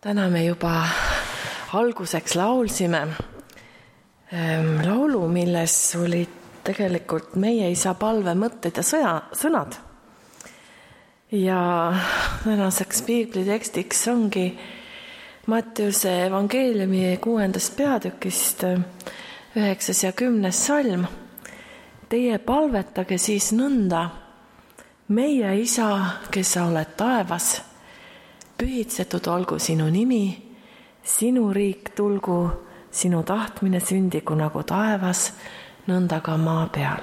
Täna me juba alguseks laulsime laulu, milles olid tegelikult meie isa palve mõtted ja sõnad. Ja tänaseks piiblitekstiks ongi Matteuse evangeeliumi 6. peatükist 9. ja 10. salm. Teie palvetage siis nõnda: meie isa, kes sa oled taevas, pühitsetud olgu sinu nimi, sinu riik tulgu, sinu tahtmine sündigu nagu taevas, nõnda ka maa peal.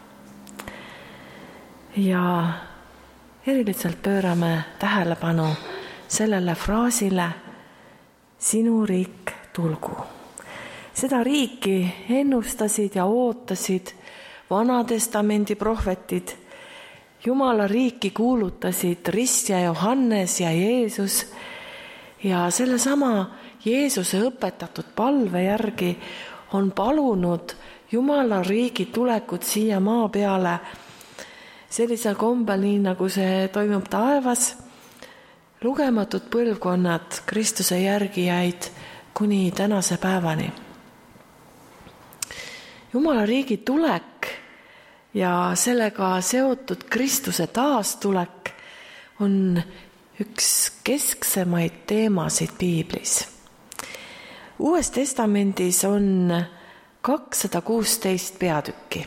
Ja eriliselt pöörame tähelepanu sellele fraasile: sinu riik tulgu. Seda riiki ennustasid ja ootasid Vanatestamendi prohvetid. Jumala riiki kuulutasid Rist ja Johannes ja Jeesus, ja sellesama Jeesuse õpetatud palve järgi on palunud Jumala riigi tulekut siia maa peale sellisel kombel, nii nagu see toimub taevas. Lugematud põlvkonnad Kristuse järgijaid kuni tänase päevani. Jumala riigi tulek ja sellega seotud Kristuse taastulek on üks kesksemaid teemasid piiblis. Uues testamendis on 216 peatükki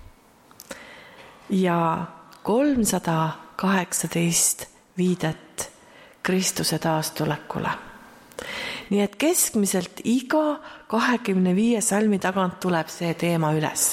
ja 318 viidet Kristuse taastulekule. Nii et keskmiselt iga 25 salmi tagant tuleb see teema üles.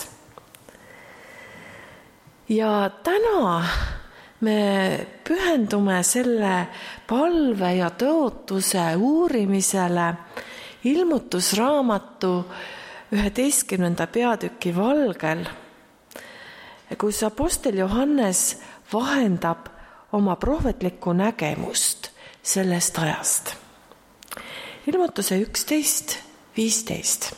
Ja täna me pühendume selle palve ja tõotuse uurimisele Ilmutusraamatu 11. peatüki valgel, kus apostel Johannes vahendab oma prohvetlikku nägemust sellest ajast. Ilmutuse 11:15.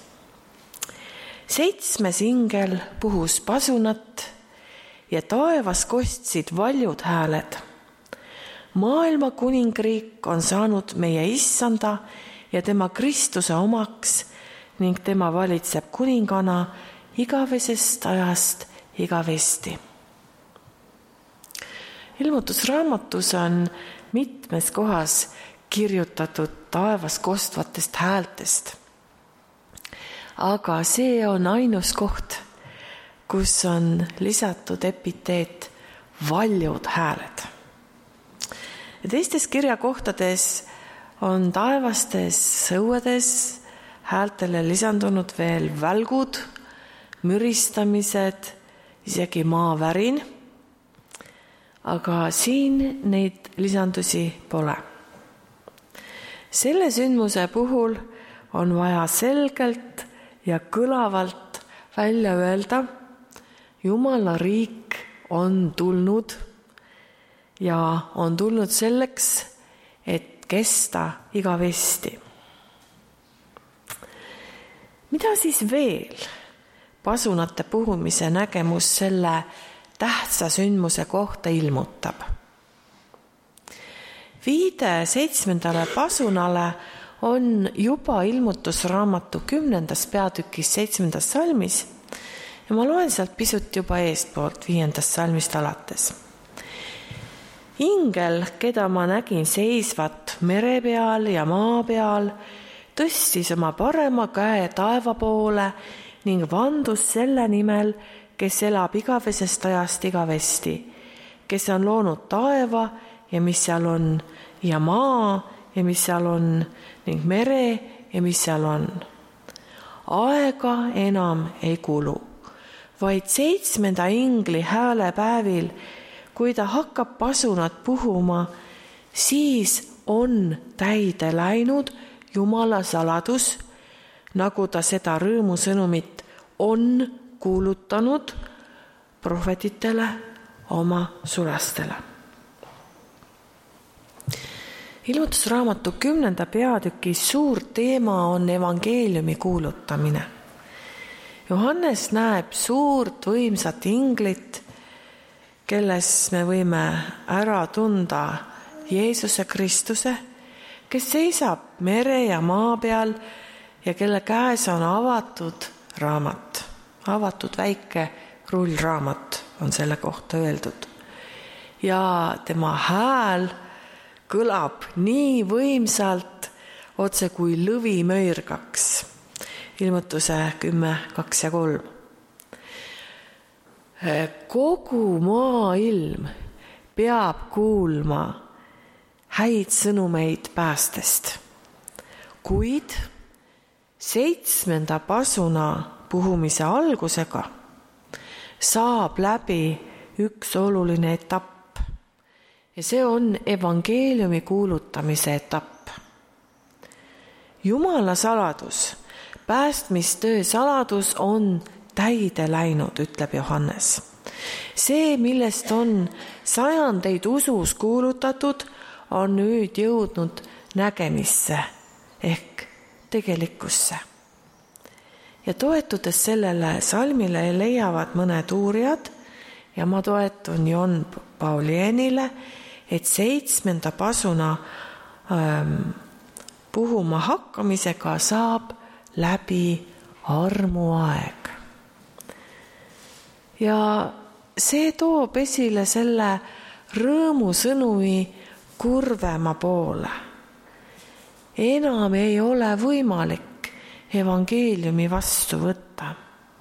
7. ingel puhus pasunat ja taevas kostsid valjud hääled. Maailma kuningriik on saanud meie issanda ja tema Kristuse omaks ning tema valitseb kuningana igavesest ajast igavesti. Ilmutusraamatus on mitmes kohas kirjutatud taevas kostvatest häältest. Aga see on ainus koht, kus on lisatud epiteet valjud hääled. Ja teistes kirjakohtades on taevastes õuedes häältele lisandunud veel välgud, müristamised, isegi maavärin. Aga siin neid lisandusi pole. Selle sündmuse puhul on vaja selgelt ja kõlavalt välja öelda: Jumala riik on tulnud ja on tulnud selleks, et kesta igavesti. Mida siis veel pasunate puhumise nägemus selle tähtsa sündmuse kohta ilmutab? Viide 7. pasunale on juba Ilmutusraamatu 10. peatükis 7. salmis ja ma loen sealt pisut juba eestpoolt 5. salmist alates. Ingel, keda ma nägin seisvat mere peal ja maa peal, tõstis oma parema käe taeva poole ning vandus selle nimel, kes elab igavesest ajast igavesti, kes on loonud taeva ja mis seal on, ja maa ja mis seal on, ning mere ja mis seal on. Aega enam ei kulu, vaid 7. ingli häälepäevil, kui ta hakkab pasunat puhuma, siis on täide läinud Jumala saladus, nagu ta seda rõõmusõnumit on kuulutanud prohvetitele, oma sulastele. Ilmutusraamatu 10. peatüki suur teema on evangeeliumi kuulutamine. Johannes näeb suurt võimsat inglit, kelles me võime ära tunda Jeesuse Kristuse, kes seisab mere ja maa peal ja kelle käes on avatud raamat. Avatud väike rullraamat on selle kohta öeldud. Ja tema hääl kõlab nii võimsalt, otse kui lõvi möirgaks. Ilmutuse 10, 2 ja 3. Kogu maailm peab kuulma häid sõnumeid päästest. Kuid 7. pasuna puhumise algusega saab läbi üks oluline etapp. Ja see on evangeeliumi kuulutamise etapp. Jumala saladus, päästmistöö saladus on täide läinud, ütleb Johannes. See, millest on sajandeid usus kuulutatud, on nüüd jõudnud nägemisse ehk tegelikkusse. Ja toetudes sellele salmile leiavad mõned uurijad, ja ma toetun Jon Paulienile, et 7. pasuna puhuma hakkamisega saab läbi armuaeg. Ja see toob esile selle rõõmusõnumi kurvema poole. Enam ei ole võimalik evangeeliumi vastu võtta.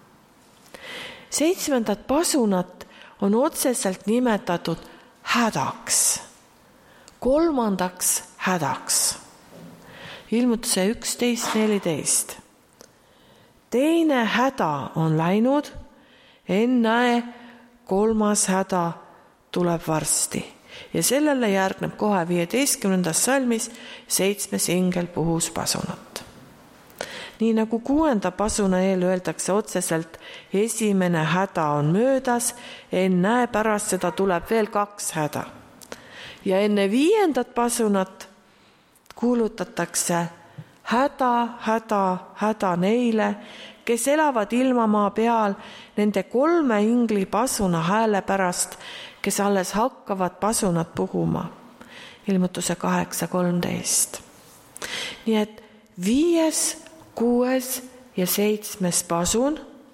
7. pasunat on otseselt nimetatud hädaks. 3. hädaks. Ilmutuse 11.14. Teine häda on läinud, ennäe, 3. häda tuleb varsti. Ja sellele järgneb kohe 15. salmis 7. ingel puhus pasunat. Nii nagu 6. pasuna eel öeldakse otseselt, esimene häda on möödas, ennäe, pärast seda tuleb veel 2 häda. Ja enne 5. pasunat kuulutatakse häda, häda, häda neile, kes elavad ilmamaa peal nende 3 ingli pasuna hääle pärast, kes alles hakkavad pasunat puhuma. Ilmutuse 8.13. Nii et 5., 6. ja 7. pasun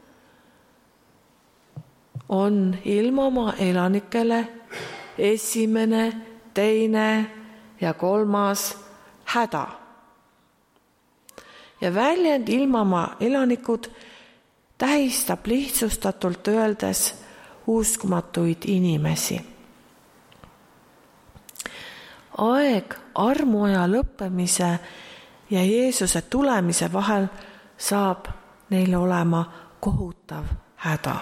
on ilmamaa elanikele esimene, 2. ja 3. häda. Ja väljend ilmamaa elanikud tähistab lihtsustatult öeldes uskumatuid inimesi. Aeg armuaja lõppemise ja Jeesuse tulemise vahel saab neil olema kohutav häda.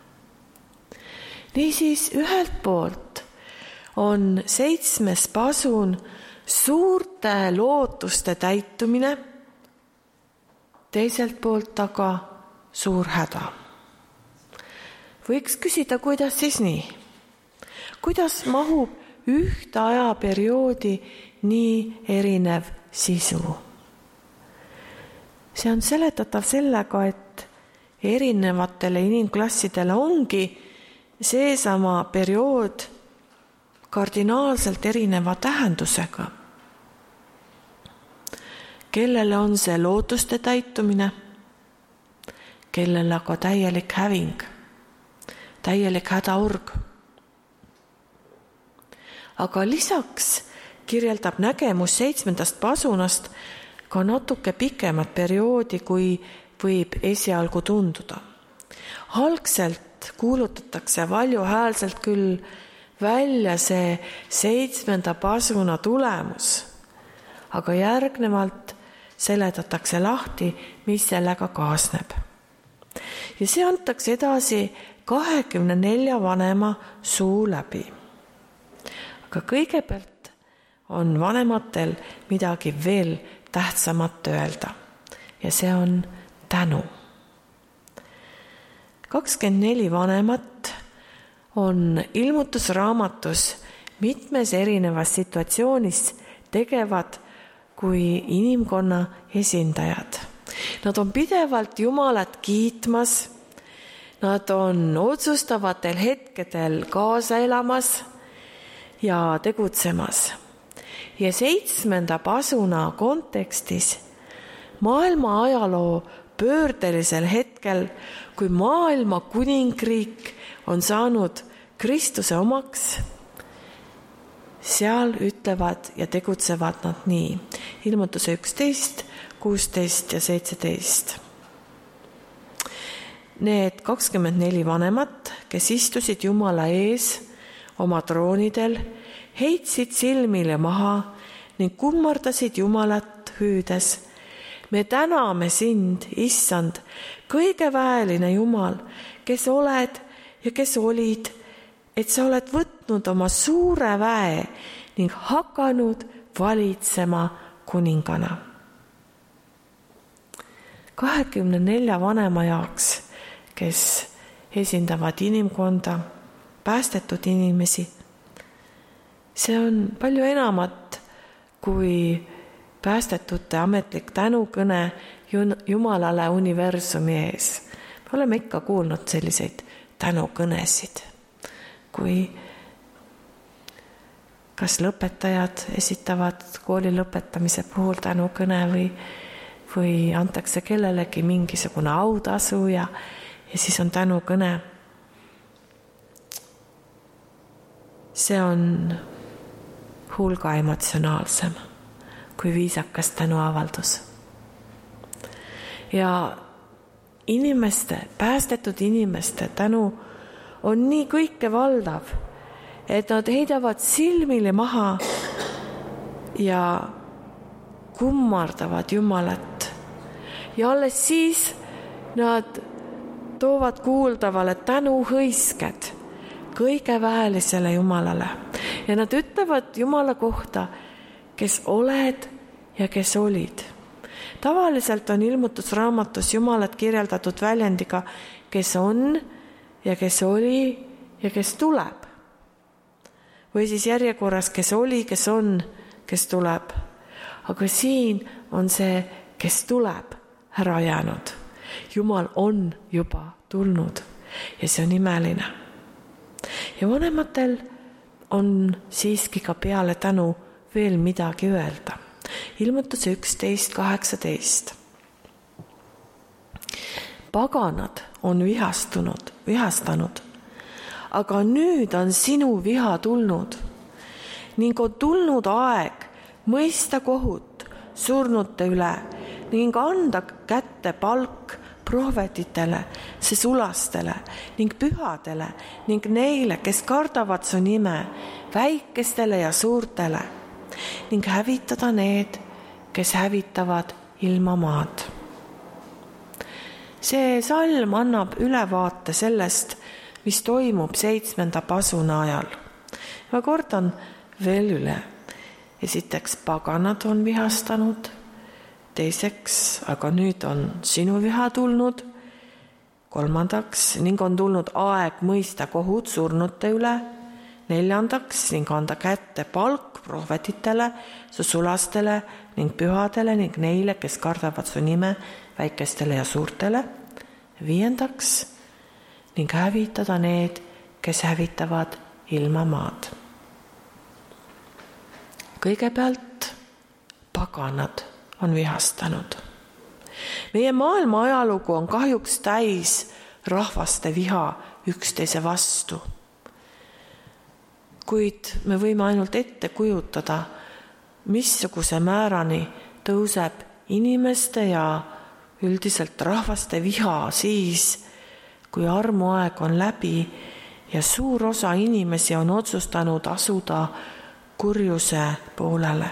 Niisiis ühelt poolt on 7. pasun suurte lootuste täitumine, teiselt poolt aga suur häda. Võiks küsida, kuidas siis nii? Kuidas mahub ühte ajaperioodi nii erinev sisu? See on seletatav sellega, et erinevatele inimklassidele ongi seesama periood kardinaalselt erineva tähendusega. Kellele on see lootuste täitumine, kellele aga täielik häving, täielik hädaurg. Aga lisaks kirjeldab nägemus 7. pasunast ka natuke pikemat perioodi, kui võib esialgu tunduda. Algselt kuulutatakse valjuhäälselt küll välja see 7. pasuna tulemus, aga järgnevalt seletatakse lahti, mis sellega kaasneb. Ja see antakse edasi 24 vanema suu läbi. Aga kõigepealt on vanematel midagi veel tähtsamat öelda ja see on tänu. 24 vanemat on ilmutusraamatus mitmes erinevas situatsioonis tegevad kui inimkonna esindajad. Nad on pidevalt Jumalat kiitmas, nad on otsustavatel hetkedel kaasa elamas ja tegutsemas. Ja 7. pasuna kontekstis maailma ajaloo pöördelisel hetkel, kui maailma kuningriik on saanud Kristuse omaks, seal ütlevad ja tegutsevad nad nii. Ilmutuse 11, 16 ja 17. Need 24 vanemat, kes istusid Jumala ees oma troonidel, heitsid silmile maha ning kummardasid Jumalat hüüdes: me täname sind, issand, kõigeväeline Jumal, kes oled ja kes olid, et sa oled võtnud oma suure väe ning hakanud valitsema kuningana. 24 vanema jaoks, kes esindavad inimkonda, päästetud inimesi, see on palju enamat kui päästetute ametlik tänukõne Jumalale universumi ees. Me oleme ikka kuulnud selliseid tänukõnesid, kui kas lõpetajad esitavad kooli lõpetamise puhul tänukõne või antakse kellelegi mingisugune autasu ja siis on tänukõne. See on hulga emotsionaalsem kui viisakas tänuavaldus. Ja päästetud inimeste tänu on nii kõikevaldav, et nad heidavad silmile maha ja kummardavad Jumalat. Ja alles siis nad toovad kuuldavale tänuhõisked kõigeväelisele Jumalale. Ja nad ütlevad Jumala kohta, kes oled ja kes olid. Tavaliselt on ilmutusraamatus Jumalat kirjeldatud väljendiga, kes on ja kes oli ja kes tuleb. Või siis järjekorras, kes oli, kes on, kes tuleb. Aga siin on see, kes tuleb, ära jäänud. Jumal on juba tulnud ja see on imeline. Ja vanematel on siiski ka peale tänu veel midagi öelda. Ilmutuse 11, 18. Paganad on vihastanud, aga nüüd on sinu viha tulnud ning on tulnud aeg mõista kohut surnute üle ning anda kätte palk prohvetitele, sesulastele ning pühadele ning neile, kes kardavad su nime, väikestele ja suurtele ning hävitada need, kes hävitavad ilmamaad. See salm annab ülevaate sellest, mis toimub 7. pasuna ajal. Ma kordan veel üle. Esiteks, paganad on vihastanud. Teiseks, aga nüüd on sinu viha tulnud. Kolmandaks, ning on tulnud aeg mõista kohut surnute üle. Neljandaks, ning anda kätte palk prohvetitele, su sulastele ning pühadele ning neile, kes kardavad su nime, väikestele ja suurtele. Viiendaks, ning hävitada need, kes hävitavad ilmamaad. Kõigepealt paganad on vihastanud. Meie maailma ajalugu on kahjuks täis rahvaste viha üksteise vastu. Kuid me võime ainult ette kujutada, missuguse määrani tõuseb inimeste ja üldiselt rahvaste viha siis, kui armuaeg on läbi ja suur osa inimesi on otsustanud asuda kurjuse poolele.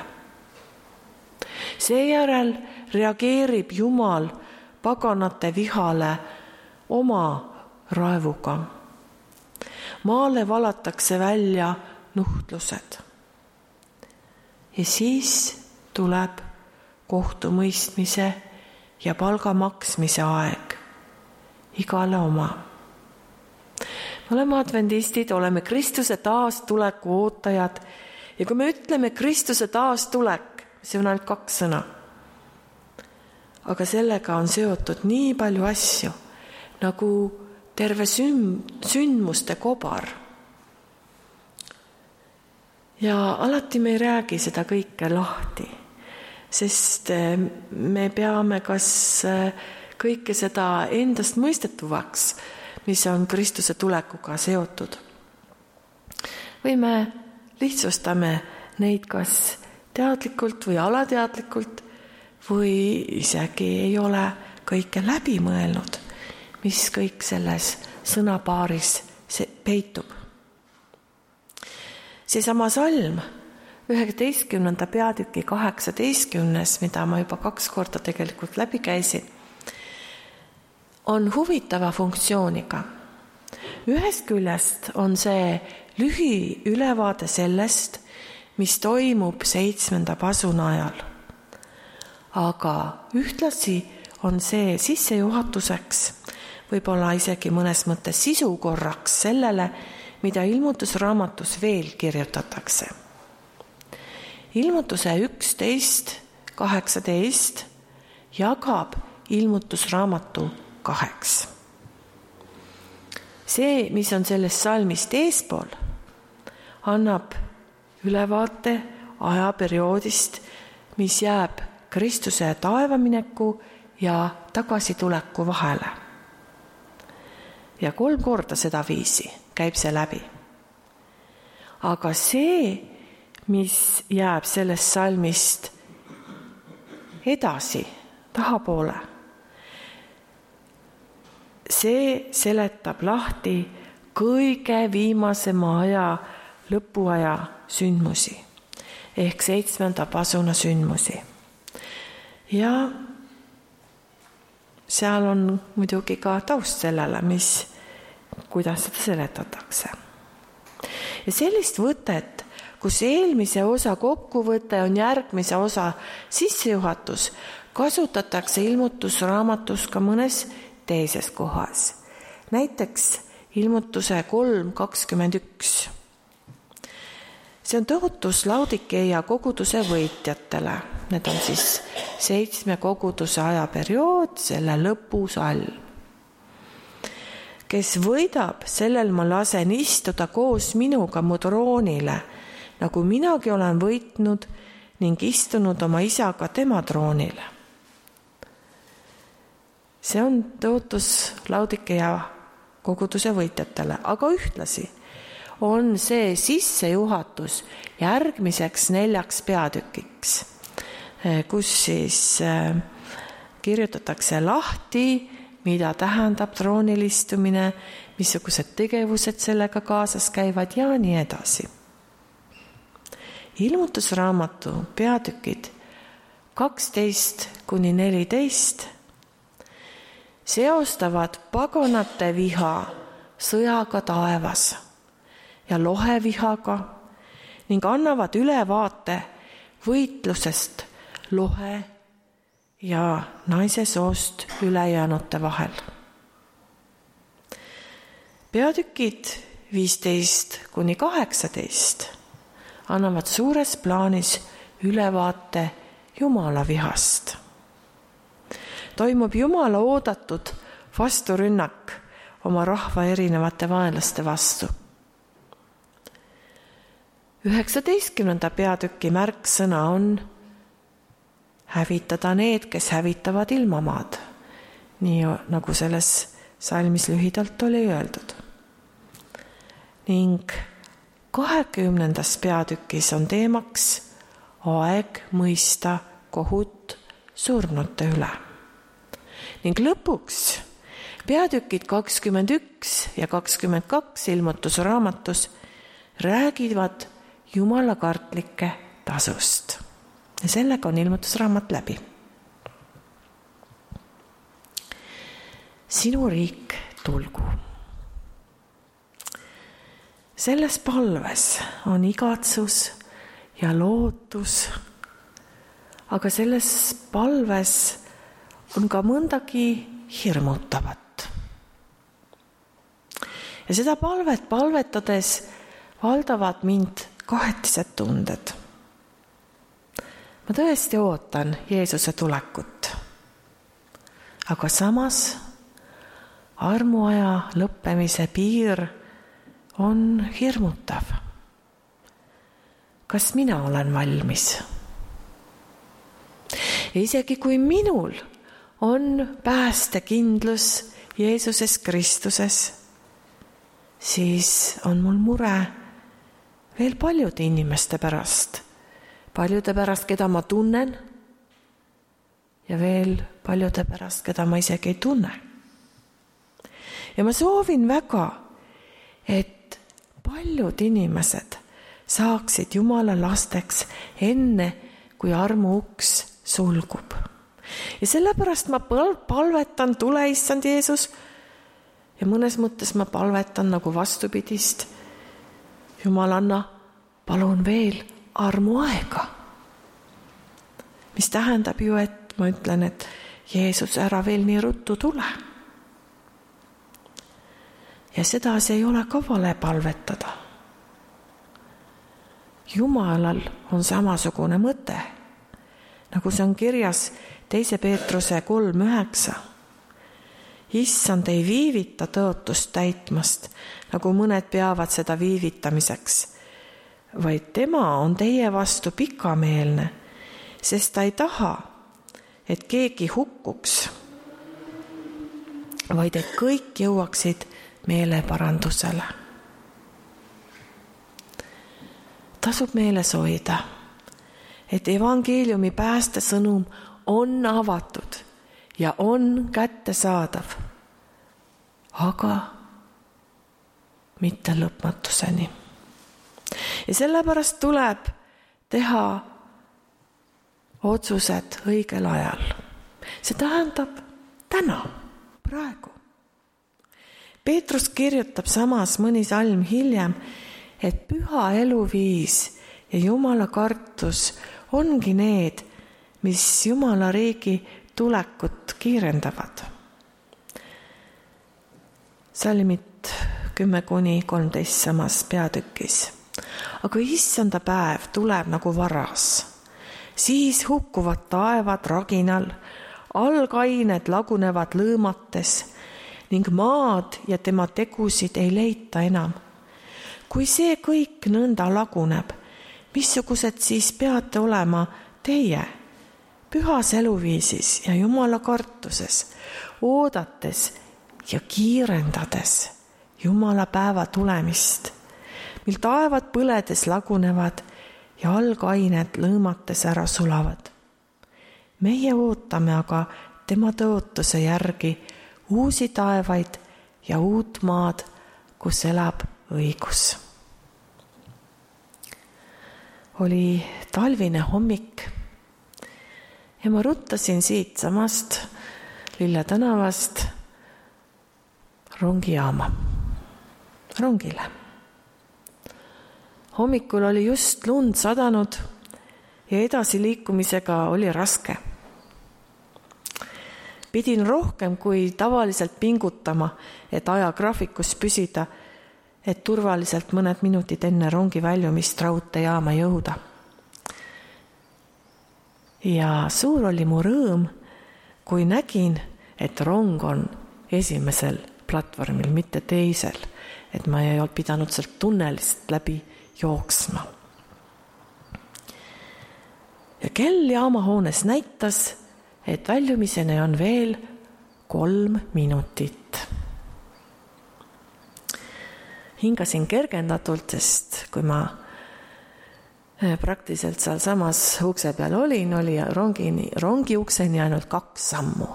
Seejärel reageerib Jumal paganate vihale oma raevuga. Maale valatakse välja nuhtlused. Ja siis tuleb kohtumõistmise ja palga maksmise aeg. Igale oma. Me oleme adventistid, oleme Kristuse taastuleku ootajad ja kui me ütleme Kristuse taastulek, see on ainult 2 sõna. Aga sellega on seotud nii palju asju, nagu terve sündmuste kobar. Ja alati me ei räägi seda kõike lahti, sest me peame kas kõike seda endast mõistetuvaks, mis on Kristuse tulekuga seotud. Või me lihtsustame neid kas teadlikult või alateadlikult või isegi ei ole kõike läbi mõelnud, mis kõik selles sõnapaaris peitub. Seesama salm, 19. peatüki 18, mida ma juba 2 korda tegelikult läbi käisin, on huvitava funktsiooniga. Ühest küljest on see lühiülevaade sellest, mis toimub 7. pasuna ajal. Aga ühtlasi on see sissejuhatuseks, võib-olla isegi mõnes mõttes sisukorraks sellele, mida ilmutusraamatus veel kirjutatakse. Ilmutuse 11:18 jagab ilmutusraamatu 2. See, mis on sellest salmist eespool, annab ülevaate ajaperioodist, mis jääb Kristuse taevamineku ja tagasituleku vahele. Ja 3 korda seda viisi käib see läbi. Aga see, mis jääb sellest salmist edasi, tahapoole, see seletab lahti kõige viimasema aja, lõpuaja sündmusi ehk 7. pasuna sündmusi. Ja seal on muidugi ka taust sellele, kuidas seda seletatakse. Ja sellist võtet, kus eelmise osa kokkuvõte on järgmise osa sissejuhatus, kasutatakse ilmutusraamatus ka mõnes teises kohas. Näiteks ilmutuse 3:21. See on tõotus Laodikeia koguduse võitjatele. Need on 7 koguduse ajaperiood, selle lõpusalm. Kes võidab, sellel ma lasen istuda koos minuga mu troonile, nagu minagi olen võitnud ning istunud oma isaga tema troonile. See on tõotus Laodikeia koguduse võitjatele, aga ühtlasi on see sissejuhatus järgmiseks 4 peatükiks, kus kirjutatakse lahti, mida tähendab troonil istumine, missugused tegevused sellega kaasas käivad ja nii edasi. Ilmutusraamatu peatükid 12-14 seostavad paganate viha sõjaga taevas ja lohevihaga ning annavad ülevaate võitlusest lohe ja naise soost ülejäänute vahel. Peatükid 15-18 annavad suures plaanis ülevaate Jumala vihast. Toimub Jumala oodatud vasturünnak oma rahva erinevate vaenlaste vastu. 19. peatüki märksõna on hävitada need, kes hävitavad ilmamaad, nii nagu selles salmis lühidalt oli öeldud. Ning 20. peatükis on teemaks aeg mõista kohut surnute üle. Ning lõpuks peatükid 21 ja 22 ilmutusraamatus räägivad jumalakartlike tasust. Ja sellega on ilmutusraamat läbi. Sinu riik tulgu. Selles palves on igatsus ja lootus, aga selles palves on ka mõndagi hirmutavat. Ja seda palvetades valdavad mind kahetised tunded. Ma tõesti ootan Jeesuse tulekut, aga samas armuaja lõppemise piir on hirmutav. kas mina olen valmis. Ja isegi kui minul on päästekindlus Jeesuses Kristuses, siis on mul mure veel paljude inimeste pärast. Paljude pärast, keda ma tunnen, ja veel paljude pärast, keda ma isegi ei tunne. Ja ma soovin väga, et paljud inimesed saaksid Jumala lasteks enne, kui armu uks sulgub. Ja sellepärast ma palvetan, tule issand Jeesus, ja mõnes mõttes ma palvetan nagu vastupidist. Jumal, anna palun veel armuaega. Mis tähendab ju, et ma ütlen, et Jeesus, ära veel nii ruttu tule. Ja sedasi ei ole ka vale palvetada. Jumalal on samasugune mõte, nagu see on kirjas 2. Peetruse 3:9. Issand ei viivita tõotust täitmast, nagu mõned peavad seda viivitamiseks, vaid tema on teie vastu pikameelne, sest ta ei taha, et keegi hukkuks, vaid et kõik jõuaksid meeleparandusele. Tasub meeles hoida, et evangeeliumi päästesõnum on avatud ja on kättesaadav, aga mitte lõpmatuseni. Ja sellepärast tuleb teha otsused õigel ajal. See tähendab täna, praegu. Peetrus kirjutab samas mõni salm hiljem, et püha eluviis ja Jumala kartus ongi need, mis Jumala riigi tulekut kiirendavad. Salmid 10-13 samas peatükis. Aga issanda päev tuleb nagu varas. Siis hukkuvad taevad raginal, algained lagunevad lõõmates ning maad ja tema tegusid ei leita enam. Kui see kõik nõnda laguneb, missugused siis peate olema teie pühas eluviisis ja Jumala kartuses, oodates ja kiirendades Jumala päeva tulemist, mil taevad põledes lagunevad ja algained lõõmates ära sulavad. Meie ootame aga tema tõotuse järgi uusi taevaid ja uut maad, kus elab õigus. Oli talvine hommik ja ma ruttasin siit samast Lille tänavast rongile. Hommikul oli just lund sadanud ja edasiliikumisega oli raske. Pidin rohkem kui tavaliselt pingutama, et ajagraafikus püsida, et turvaliselt mõned minutid enne rongi väljumist raudteejaama jõuda. Ja suur oli mu rõõm, kui nägin, et rong on esimesel platvormil, mitte teisel, et ma ei olnud pidanud sealt tunnelist läbi jooksma. Ja kell jaamahoones näitas, et väljumiseni on veel 3 minutit. Hingasin kergendatult, sest kui ma praktiliselt seal samas ukse peal olin, oli rongi ukseni ainult 2 sammu.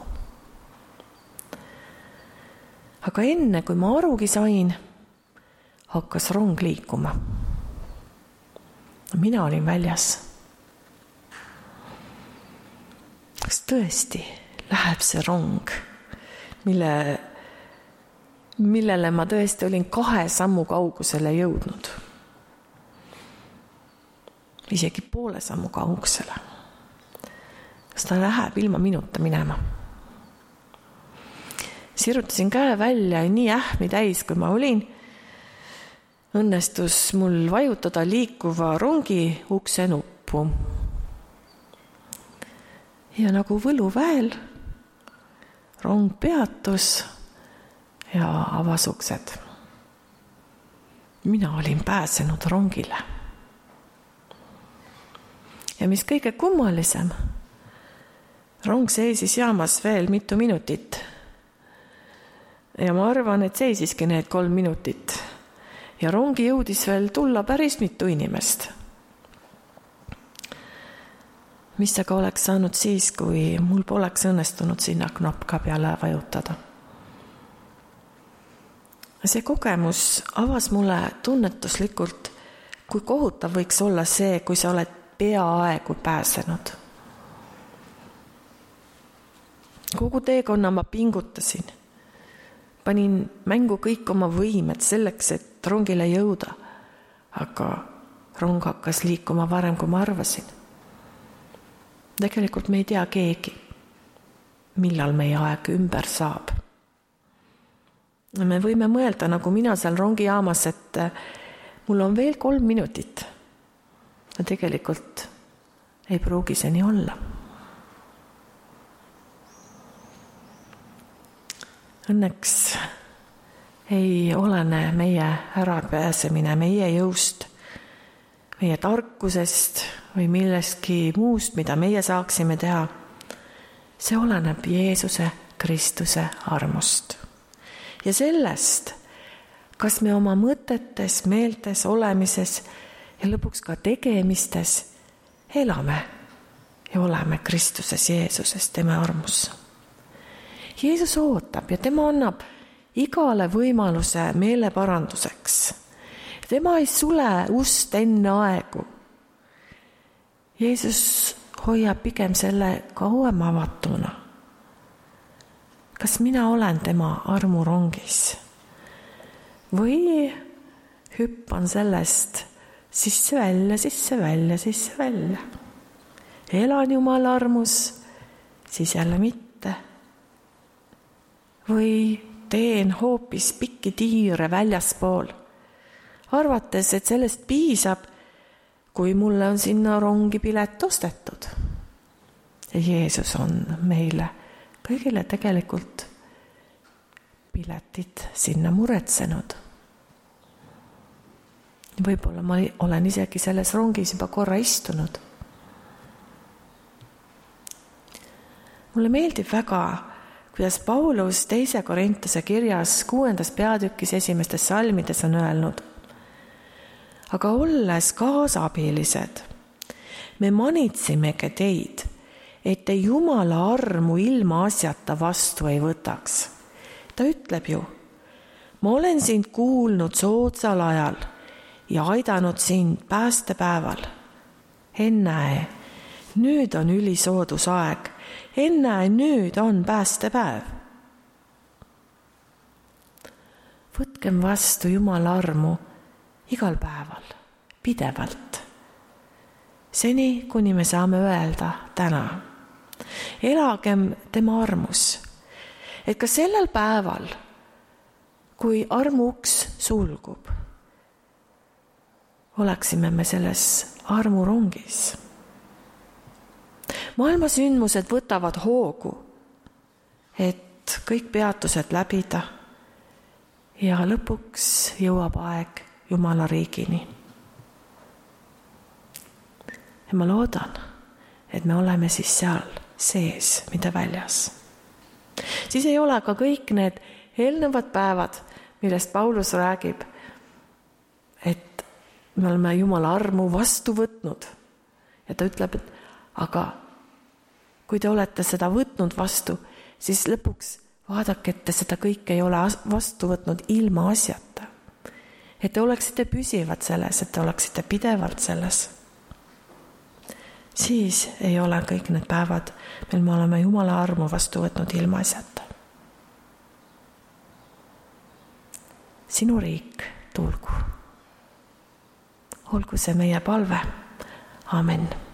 Aga enne, kui ma arugi sain, hakkas rong liikuma. Mina olin väljas. Kas tõesti läheb see rong, millele ma tõesti olin 2 sammu kaugusele jõudnud? Isegi 0,5 sammu kaugusele. Kas ta läheb ilma minuta minema? Sirutasin käe välja ja nii ähmi täis, kui ma olin. Õnnestus mul vajutada liikuva rongi ukse nuppu. Ja nagu võluväel rong peatus ja avas uksed. Mina olin pääsenud rongile. Ja mis kõige kummalisem, rong seisis jaamas veel mitu minutit. Ja ma arvan, et seisiski need 3 minutit. Ja rongi jõudis veel tulla päris mitu inimest. Mis aga oleks saanud siis, kui mul poleks õnnestunud sinna knopka peale vajutada? See kogemus avas mulle tunnetuslikult, kui kohutav võiks olla see, kui sa oled peaaegu pääsenud. Kogu teekonna ma pingutasin. Panin mängu kõik oma võimed selleks, et rongile jõuda. Aga rong hakkas liikuma varem, kui ma arvasin. Tegelikult me ei tea keegi, millal meie aeg ümber saab. Me võime mõelda, nagu mina seal rongijaamas, et mul on veel 3 minutit. Ja tegelikult ei pruugi see nii olla. Õnneks ei olene meie ärapääsemine meie jõust, meie tarkusest või millestki muust, mida meie saaksime teha. See oleneb Jeesuse Kristuse armust. Ja sellest, kas me oma mõtetes, meeltes, olemises ja lõpuks ka tegemistes elame ja oleme Kristuses Jeesuses, tema armus. Jeesus ootab ja tema annab igale võimaluse meeleparanduseks. Tema ei sule ust enne aegu. Jeesus hoiab pigem selle kauem avatuna. Kas mina olen tema armurongis? Või hüppan sellest sisse välja, sisse välja, sisse välja? Elan Jumala armus, siis jälle mitte. Või teen hoopis pikki tiire väljaspool, arvates, et sellest piisab, kui mulle on sinna rongi pilet ostetud. Ja Jeesus on meile kõigile tegelikult piletid sinna muretsenud. Võib-olla ma olen isegi selles rongis juba korra istunud. Mulle meeldib väga, kuidas Paulus 2. Korintuse kirjas 6. peatükis 1. salmides on öelnud: aga olles kaasabilised, me manitsimegi teid, et te Jumala armu ilma asjata vastu ei võtaks. Ta ütleb ju: ma olen sind kuulnud soodsal ajal ja aidanud sind päästepäeval. Ennäe, nüüd on ülisoodus aeg. Ennäe, nüüd on päästepäev. Võtkem vastu Jumala armu igal päeval, pidevalt. Seni, kuni me saame öelda täna. Elagem tema armus. Et ka sellel päeval, kui armuuks sulgub, oleksime me selles armurongis. Maailma sündmused võtavad hoogu, et kõik peatused läbida ja lõpuks jõuab aeg Jumala riigini. Ja ma loodan, et me oleme siis seal sees, mida väljas. Siis ei ole ka kõik need eelnevad päevad, millest Paulus räägib, et me oleme Jumala armu vastu võtnud. Ja ta ütleb, et aga kui te olete seda võtnud vastu, siis lõpuks vaadake, et te seda kõike ei ole vastu võtnud ilma asjata. Et te oleksite püsivad selles, et te oleksite pidevalt selles. Siis ei ole kõik need päevad, mil me oleme Jumala armu vastu võtnud ilma asjata. Sinu riik tulgu. Olgu see meie palve. Amen.